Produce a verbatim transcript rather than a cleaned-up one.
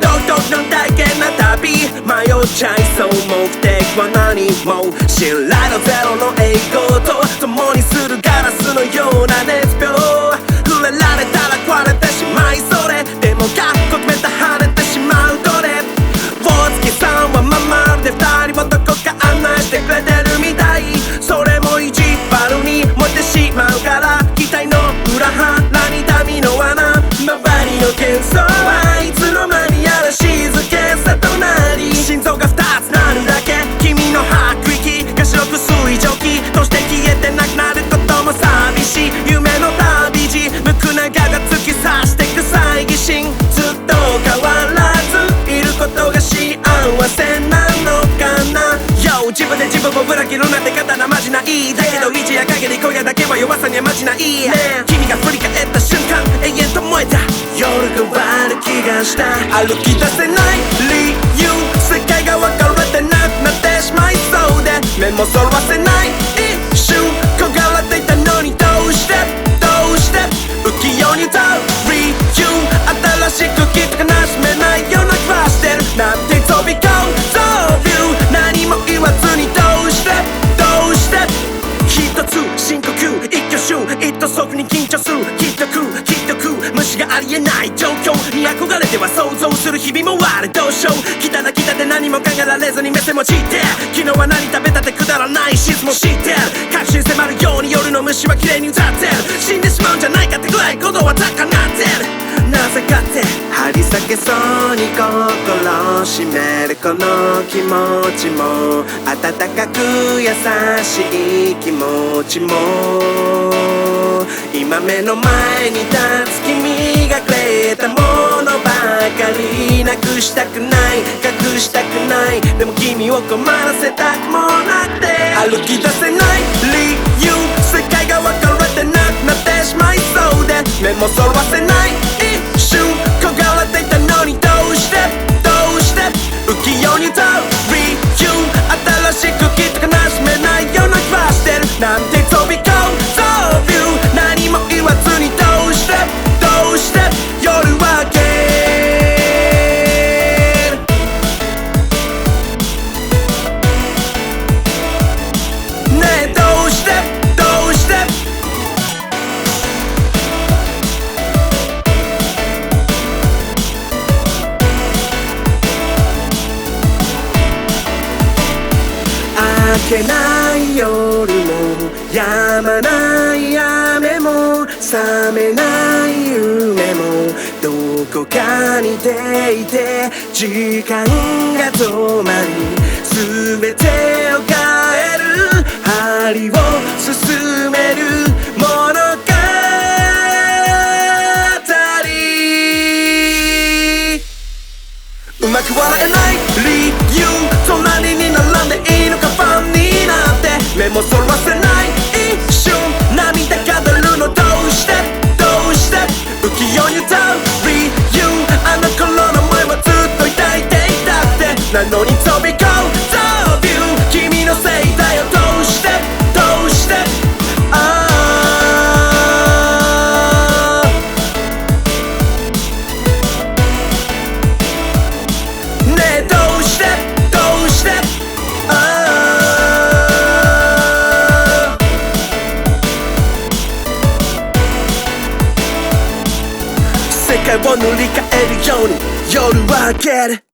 ドキドキの体験な旅迷っちゃいそう目的は何も信頼のゼロの栄光と共にするガラスのような熱病触れられたら壊れてしまいそれでもかっこ決めた跳ねてしまうどれ大月さんはままるで二人をどこか案内してくれてるみたいそれも意地悪に燃えてしまうから期待の裏腹に民の穴周りの喧騒はいつの間にやら静けさとなり心臓が二つなるだけ君の吐く息が白く水蒸気として消えてなくなることも寂しい夢の旅路無垢な牙が突き刺してく猜疑心ずっと変わらずいることが幸せなのかな Yo 自分で自分を裏切るなんて刀マジないだけど一夜限り今夜だけは弱さにはマジない、ね、君が振り返った瞬間永遠と燃えた夜が終わる気がした歩き出せない理由世界が分かれてなくなってしまいそうで目もそらせない一瞬焦がれていたのにどうしてどうして浮世に歌う理由新しくきっと悲しめないような気はしてるなんて飛び込むそうビュー何も言わずにどうしてどうして一つ深呼吸一挙手一途即に緊張するきっとくきっとく無視がありえない状況に憧れては想像する日々もあるどうしよう来ただ来たで何も考えられずに目線も散って昨日は何食べたってくだらないシスも知ってる確信迫るように夜の虫は綺麗に歌ってる死んでしまうんじゃないかってぐらい鼓動は高鳴ってるなぜかって張り裂けそうに心を締めるこの気持ちも温かく優しい気持ちも今目の前に立つ君がくれたものばかりなくしたくない隠したくないでも君を困らせたくもなくて歩き出せない理由世界が分かれてなくなってしまいそうで目もそらせない一瞬焦がれていたのにどうしてどうして浮世に歌う理由新しくきっと悲しめないような気はしてるなんて飛び込むそうビュー何も言わずにどうしてどうして夜は明けるねえどうしてどうして明けない夜も止まない雨も覚めない夢もどこかにていて時間が止まり全てを変える針を進める物語うまく笑えない理由隣に並んでいいのかファンになって目もそらせない一瞬涙が出るのどうしてどうして浮世に歌う理由あの頃の思いはずっと抱いていたってなのに飛び込むそうビュー君のせいだよどうしてどうしてああ世界を塗り替えるように夜は明ける